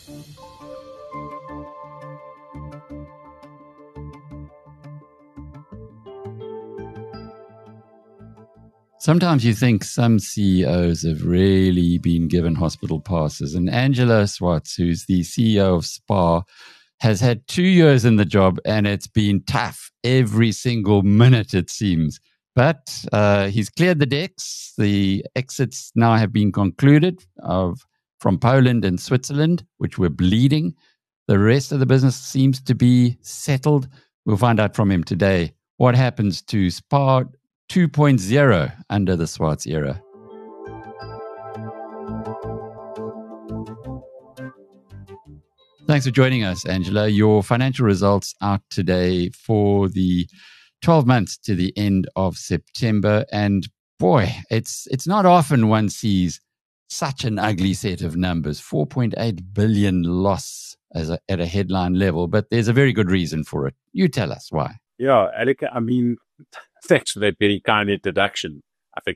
Sometimes you think some CEOs have really been given hospital passes. And Angela Swartz, who's the CEO of SPAR, has had 2 years in the job, and it's been tough every single minute, it seems. But he's cleared the decks. The exits now have been concluded from Poland and Switzerland, which were bleeding. The rest of the business seems to be settled. We'll find out from him today what happens to SPAR 2.0 under the Swartz era. Thanks for joining us, Angela. Your financial results out today for the 12 months to the end of September. And boy, it's not often one sees such an ugly set of numbers, 4.8 billion loss at a headline level. But there's a very good reason for it. You tell us why. Yeah, Alec, I mean, thanks for that very kind introduction, I think.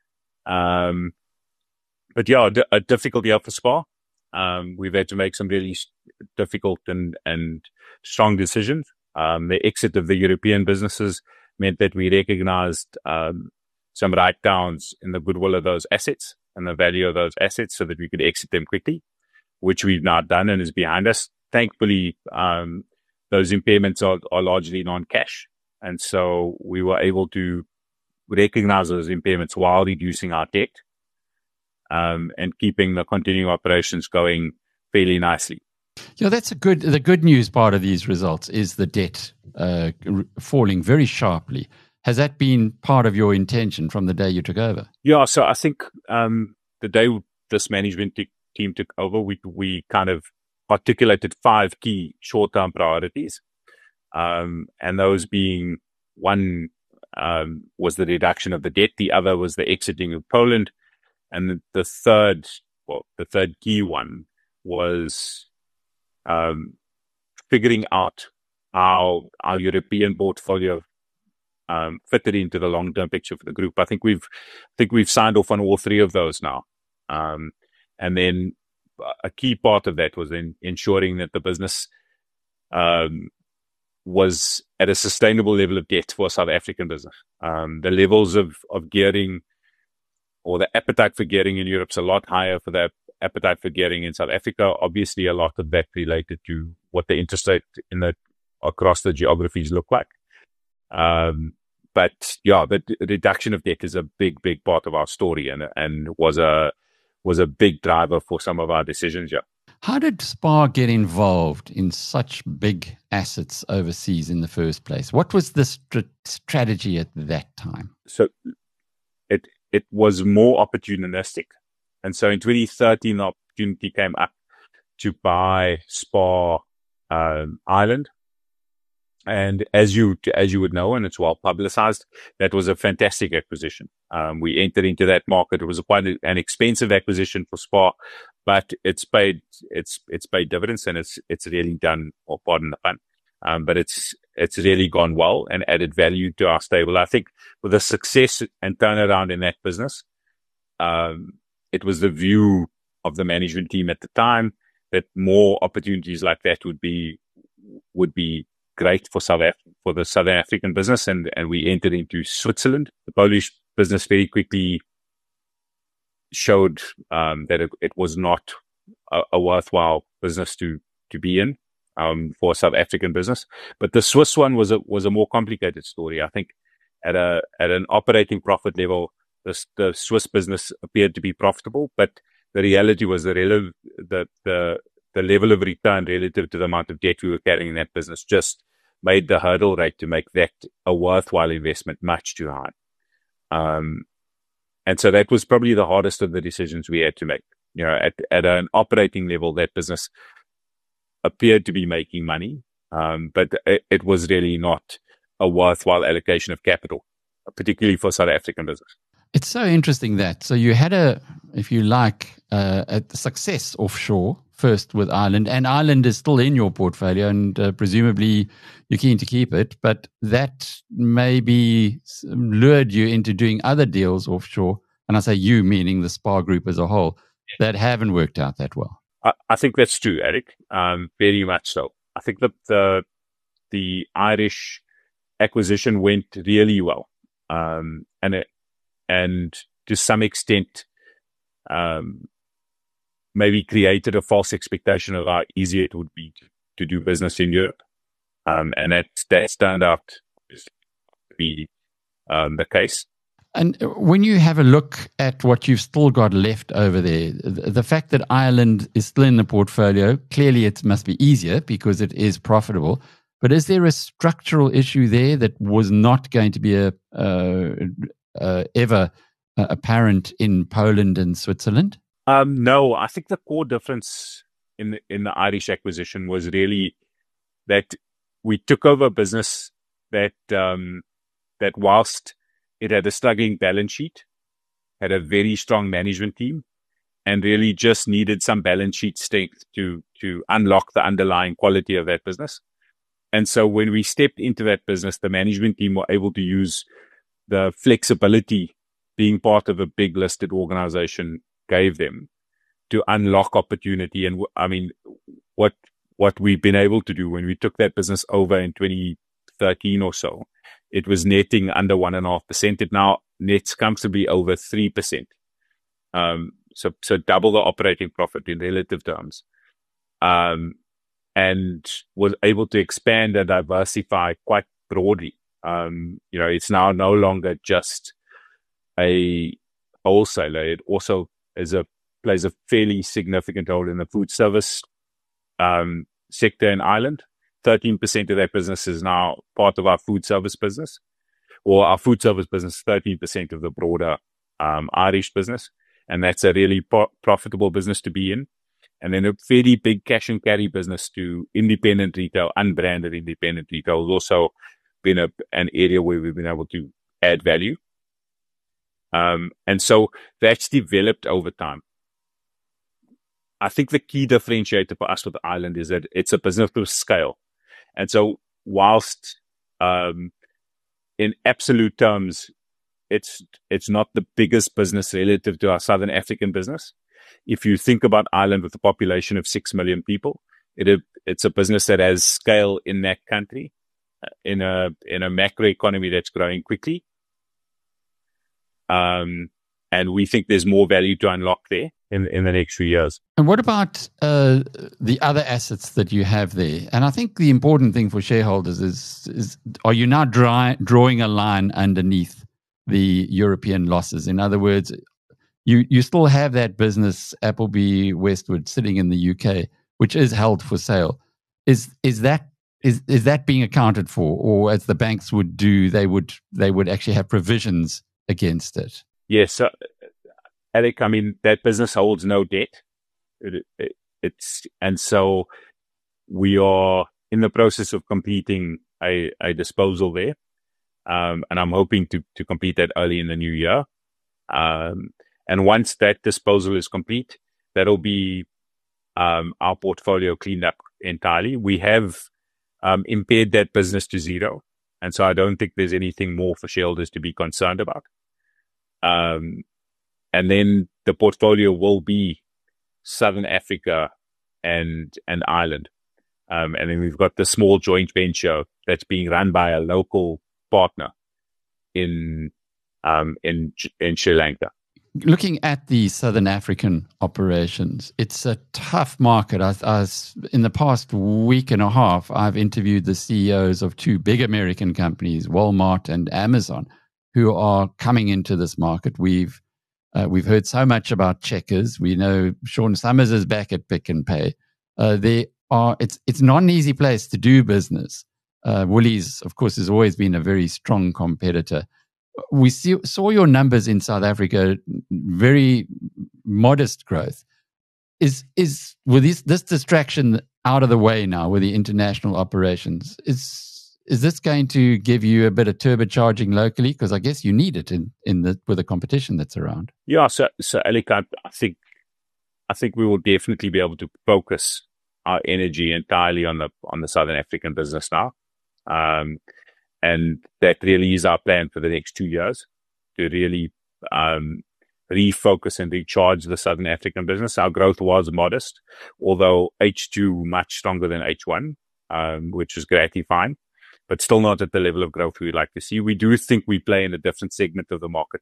But yeah, a difficult year for SPAR. We've had to make some really difficult and strong decisions. The exit of the European businesses meant that we recognized some write-downs in the goodwill of those assets and the value of those assets so that we could exit them quickly, which we've now done and is behind us. Thankfully, those impairments are largely non-cash. And so we were able to recognize those impairments while reducing our debt and keeping the continuing operations going fairly nicely. Yeah, that's the good news part of these results is the debt falling very sharply. Has that been part of your intention from the day you took over? Yeah, so I think the day this management team took over, we kind of articulated 5 key short-term priorities. And those being one was the reduction of the debt, the other was the exiting of Poland, and the third key one was figuring out how our European portfolio fitted into the long-term picture for the group. I think we've signed off on all 3 of those now, and then a key part of that was in ensuring that the business was at a sustainable level of debt for South African business. The levels of gearing or the appetite for gearing in Europe is a lot higher for the appetite for gearing in South Africa. Obviously, a lot of that related to what the interest rate across the geographies look like. But yeah, the reduction of debt is a big part of our story and was a big driver for some of our decisions. Yeah. How did SPAR get involved in such big assets overseas in the first place? What was the strategy at that time? So it was more opportunistic. And so in 2013, the opportunity came up to buy SPAR Ireland. And as you would know, and it's well publicized, that was a fantastic acquisition. We entered into that market. It was quite an expensive acquisition for SPAR, but it's paid dividends, and it's really done, or pardon the pun, but it's really gone well and added value to our stable. I think with the success and turnaround in that business, it was the view of the management team at the time that more opportunities like that would be great for the South African business, and we entered into Switzerland. The Polish business very quickly showed that it was not a worthwhile business to be in for South African business. But the Swiss one was a more complicated story. I think at an operating profit level, the Swiss business appeared to be profitable, but the reality was the level of return relative to the amount of debt we were carrying in that business just made the hurdle rate to make that a worthwhile investment much too high. And so that was probably the hardest of the decisions we had to make. You know, at an operating level, that business appeared to be making money, but it was really not a worthwhile allocation of capital, particularly for South African business. It's so interesting that. So you had a success offshore first with Ireland, and Ireland is still in your portfolio, and presumably you're keen to keep it, but that maybe lured you into doing other deals offshore. And I say you, meaning the SPAR group as a whole, that haven't worked out that well. I think that's true, Eric. Very much so. I think that the Irish acquisition went really well. And to some extent, maybe created a false expectation of how easy it would be to do business in Europe. And that's turned out to be the case. And when you have a look at what you've still got left over there, the fact that Ireland is still in the portfolio, clearly it must be easier because it is profitable. But is there a structural issue there that was not going to be ever apparent in Poland and Switzerland? No, I think the core difference in the Irish acquisition was really that we took over a business that whilst it had a struggling balance sheet, had a very strong management team, and really just needed some balance sheet strength to unlock the underlying quality of that business. And so when we stepped into that business, the management team were able to use the flexibility being part of a big listed organization gave them to unlock opportunity. And I mean, what we've been able to do when we took that business over in 2013 or so, it was netting under 1.5%. It now nets comfortably over 3%. So double the operating profit in relative terms. And was able to expand and diversify quite broadly. It's now no longer just a wholesaler. It also plays a fairly significant role in the food service sector in Ireland. 13% of that business is now part of our food service business, or our food service business, 13% of the broader Irish business. And that's a really profitable business to be in. And then a fairly big cash and carry business to independent retail, unbranded independent retail has also been an area where we've been able to add value. And so that's developed over time. I think the key differentiator for us with Ireland is that it's a business of scale. And so whilst in absolute terms, it's not the biggest business relative to our Southern African business. If you think about Ireland with a population of 6 million people, it's a business that has scale in that country, in a macro economy that's growing quickly. And we think there's more value to unlock there in the next few years. And what about the other assets that you have there? And I think the important thing for shareholders is are you now drawing a line underneath the European losses? In other words, you still have that business, Appleby Westwood, sitting in the UK, which is held for sale. Is that being accounted for, or as the banks would do, they would actually have provisions against it? Yes, so, Eric, I mean, that business holds no debt. And so we are in the process of completing a disposal there. And I'm hoping to complete that early in the new year. And once that disposal is complete, that'll be our portfolio cleaned up entirely. We have impaired that business to zero. And so I don't think there's anything more for shareholders to be concerned about. And then the portfolio will be Southern Africa and Ireland. And then we've got the small joint venture that's being run by a local partner in Sri Lanka. Looking at the Southern African operations, it's a tough market. In the past week and a half, I've interviewed the CEOs of two big American companies, Walmart and Amazon, who are coming into this market. We've heard so much about Checkers. We know Sean Summers is back at Pick n Pay. It's not an easy place to do business. Woolies, of course, has always been a very strong competitor. We saw your numbers in South Africa, very modest growth. With this distraction out of the way now with the international operations, is this going to give you a bit of turbocharging locally? Because I guess you need it with the competition that's around. Yeah, so Alec, I think we will definitely be able to focus our energy entirely on the Southern African business now. And that really is our plan for the next 2 years, to really refocus and recharge the Southern African business. Our growth was modest, although H2 much stronger than H1, which was gratifying, but still not at the level of growth we'd like to see. We do think we play in a different segment of the market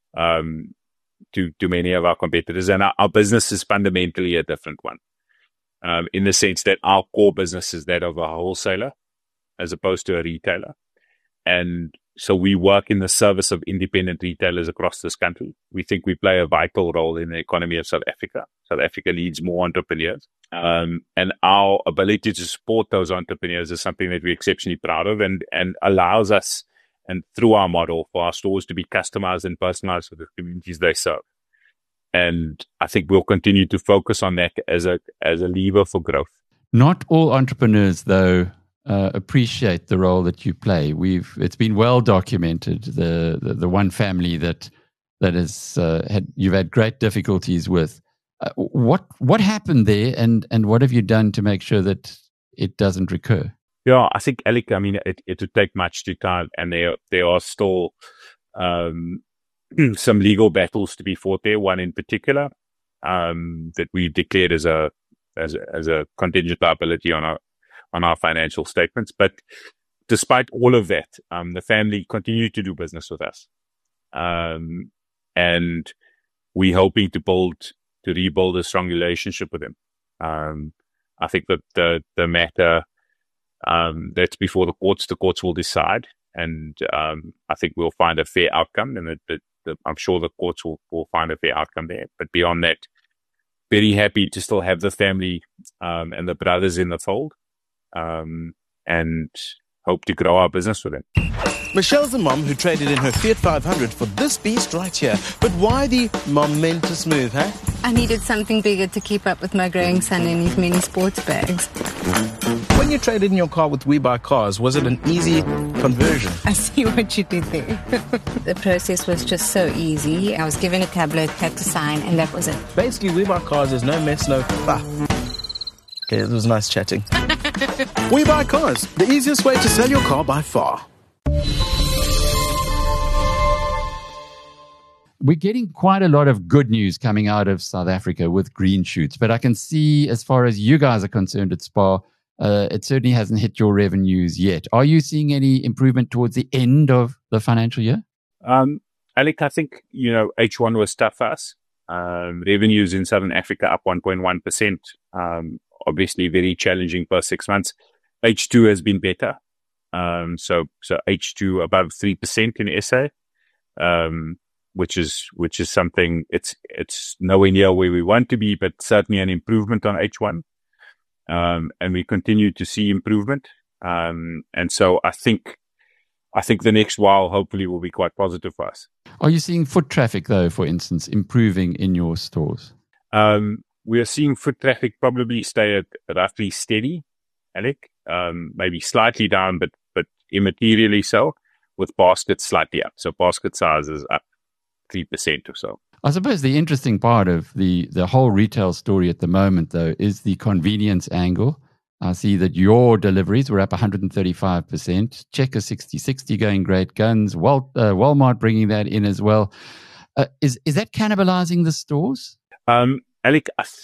to many of our competitors, and our business is fundamentally a different one, in the sense that our core business is that of a wholesaler as opposed to a retailer. And so we work in the service of independent retailers across this country. We think we play a vital role in the economy of South Africa. South Africa needs more entrepreneurs. And our ability to support those entrepreneurs is something that we're exceptionally proud of, and allows us, and through our model, for our stores to be customized and personalized for the communities they serve. And I think we'll continue to focus on that as a lever for growth. Not all entrepreneurs, though, appreciate the role that you play. It's been well documented, the one family that has you've had great difficulties with. What happened there, and what have you done to make sure that it doesn't recur? Yeah, I think, Alec, I mean, it would take much to time, and there are still some legal battles to be fought there. One in particular that we declared as a contingent liability on our financial statements. But despite all of that, the family continued to do business with us, and we're hoping to rebuild a strong relationship with them. I think that the matter that's before the courts will decide, and I think we'll find a fair outcome, and I'm sure the courts will find a fair outcome there. But beyond that, very happy to still have the family and the brothers in the fold, and hope to grow our business with them. Michelle's the mom who traded in her Fiat 500 for this beast right here. But why the momentous move, huh? I needed something bigger to keep up with my growing son and his many sports bags. When you traded in your car with We Buy Cars, was it an easy conversion? I see what you did there. The process was just so easy. I was given a tablet, had to sign, and that was it. Basically, We Buy Cars is no mess, no fuss. Okay, it was nice chatting. We Buy Cars, the easiest way to sell your car by far. We're getting quite a lot of good news coming out of South Africa with green shoots, but I can see, as far as you guys are concerned at SPAR, it certainly hasn't hit your revenues yet. Are you seeing any improvement towards the end of the financial year? Alec, I think, H1 was tough for us. Revenues in Southern Africa up 1.1%. Obviously very challenging first 6 months. H2 has been better. So H2 above 3% in SA, which is something, it's nowhere near where we want to be, but certainly an improvement on H1. And we continue to see improvement. And so I think the next while hopefully will be quite positive for us. Are you seeing foot traffic, though, for instance, improving in your stores? We are seeing foot traffic probably stay at roughly steady, Alec. Maybe slightly down, but immaterially so, with baskets slightly up. So basket size is up 3% or so. I suppose the interesting part of the whole retail story at the moment, though, is the convenience angle. I see that your deliveries were up 135%. Checker 60/60 going great guns. Walmart bringing that in as well. Is that cannibalizing the stores? Alec,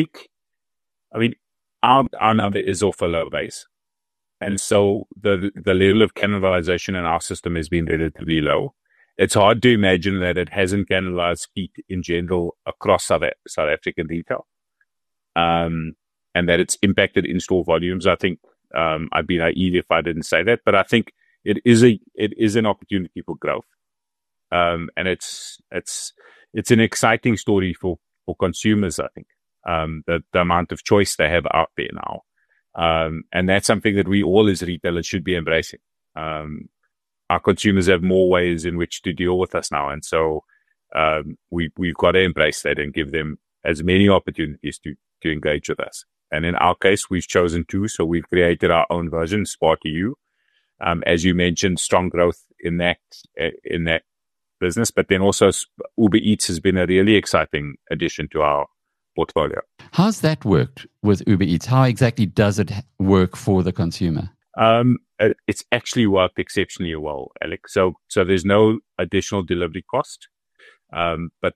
our number is off a low base. And so the level of cannibalization in our system has been relatively low. It's hard to imagine that it hasn't cannibalized Peet in general across South African retail, and that it's impacted in-store volumes. I think I'd be naive if I didn't say that, but I think it is an opportunity for growth, and it's an exciting story for consumers. I think the amount of choice they have out there now. And that's something that we all as retailers should be embracing. Our consumers have more ways in which to deal with us now. And so, we've got to embrace that and give them as many opportunities to engage with us. And in our case, we've chosen to, so we've created our own version, SPAR to You. As you mentioned, strong growth in that business, but then also Uber Eats has been a really exciting addition to our portfolio. How's that worked with Uber Eats? How exactly does it work for the consumer? It's actually worked exceptionally well, Alec. So there's no additional delivery cost, but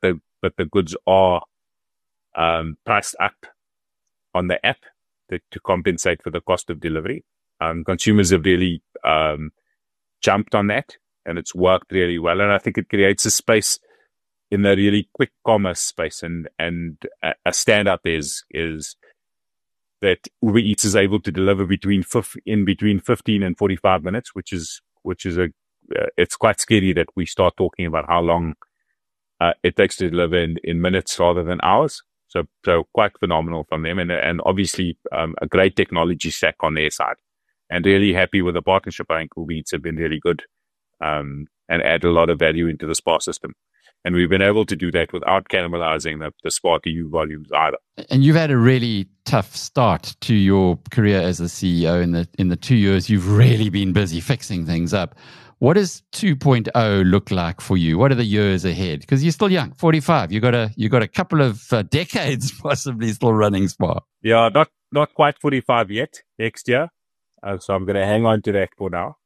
but the goods are priced up on the app to compensate for the cost of delivery. Consumers have really jumped on that, and it's worked really well. And I think it creates a space in the really quick commerce space. And a standout there is that Uber Eats is able to deliver between 15 and 45 minutes, which is it's quite scary that we start talking about how long it takes to deliver in minutes rather than hours. So quite phenomenal from them, and obviously a great technology stack on their side, and really happy with the partnership. I think Uber Eats have been really good and add a lot of value into the SPAR system. And we've been able to do that without cannibalizing the SPAR TU volumes either. And you've had a really tough start to your career as a CEO. In the 2 years, you've really been busy fixing things up. What does 2.0 look like for you? What are the years ahead? Because you're still young, 45. You got a couple of decades possibly still running SPAR. Yeah, not quite 45 yet. Next year, so I'm going to hang on to that for now.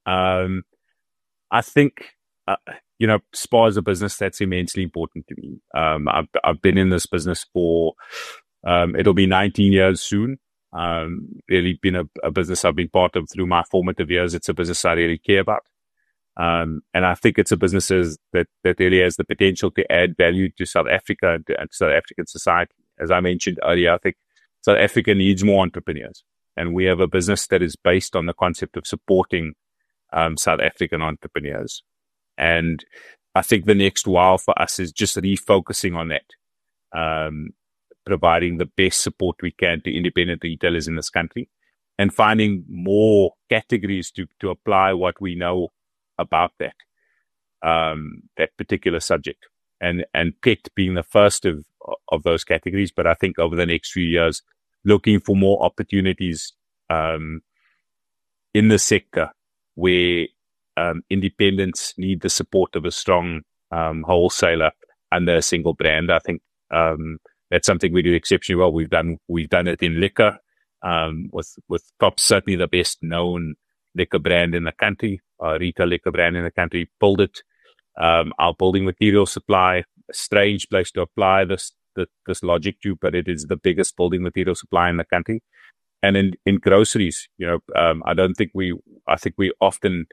I think SPAR is a business that's immensely important to me. I've been in this business for it'll be 19 years soon. Really been a business I've been part of through my formative years. It's a business I really care about. And I think it's a business that really has the potential to add value to South Africa and South African society. As I mentioned earlier, I think South Africa needs more entrepreneurs. And we have a business that is based on the concept of supporting South African entrepreneurs. And I think the next while for us is just refocusing on that, providing the best support we can to independent retailers in this country, and finding more categories to apply what we know about that particular subject, and pet being the first of those categories. But I think over the next few years, looking for more opportunities in the sector where independents need the support of a strong wholesaler under a single brand. I think that's something we do exceptionally well. We've done it in liquor with Tops, certainly the best known liquor brand in the country, retail liquor brand in the country. Build it. Our building material supply, a strange place to apply this logic to, but it is the biggest building material supply in the country. And in groceries, I think we often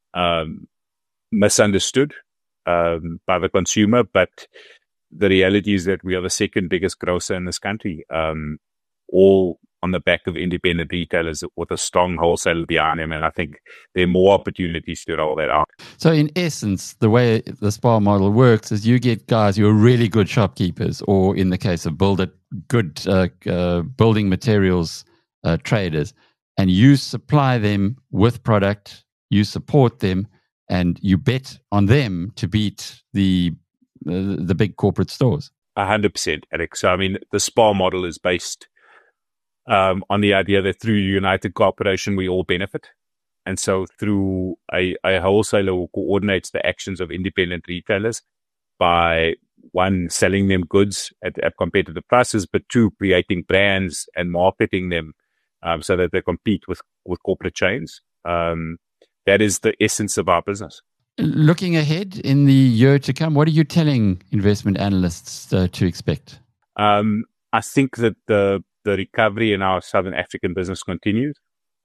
misunderstood by the consumer, but the reality is that we are the second biggest grocer in this country, all on the back of independent retailers with a strong wholesaler behind them. And I think there are more opportunities to roll that out. So in essence, the way the SPAR model works is you get guys who are really good shopkeepers, or in the case of Build It, good building materials traders, and you supply them with product, you support them, and you bet on them to beat the big corporate stores. 100%, Alex. So, I mean, the SPAR model is based on the idea that through United Cooperation, we all benefit. And so through a wholesaler who coordinates the actions of independent retailers by, one, selling them goods at competitive prices, but two, creating brands and marketing them so that they compete with corporate chains. That is the essence of our business. Looking ahead in the year to come, what are you telling investment analysts to expect? I think that the recovery in our Southern African business continues.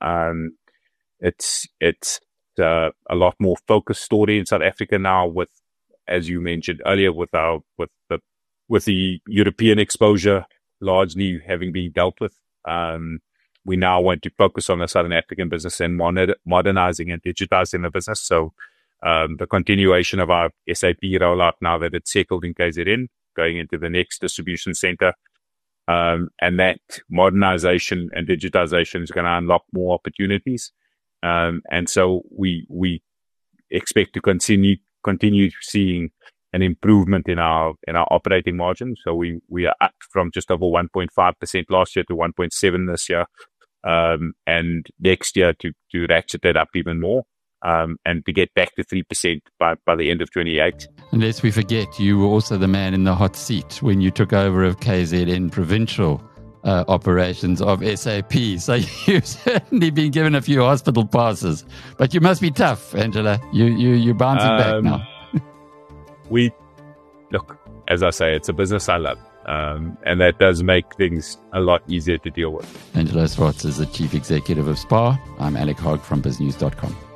It's a lot more focused story in South Africa now, with, as you mentioned earlier, with the European exposure largely having been dealt with. We now want to focus on the Southern African business and modernizing and digitizing the business. So the continuation of our SAP rollout, now that it's settled in KZN, going into the next distribution center. And that modernization and digitization is going to unlock more opportunities. And so we expect to continue seeing an improvement in our operating margin. So we are up from just over 1.5% last year to 1.7% this year. And next year to ratchet that up even more. And to get back to 3% by the end of 28. And lest we forget, you were also the man in the hot seat when you took over of KZN provincial operations of SAP. So you've certainly been given a few hospital passes. But you must be tough, Angela. You're bouncing back now. Look, as I say, it's a business I love. And that does make things a lot easier to deal with. Angelo Swartz is the Chief Executive of SPAR. I'm Alec Hogg from BizNews.com.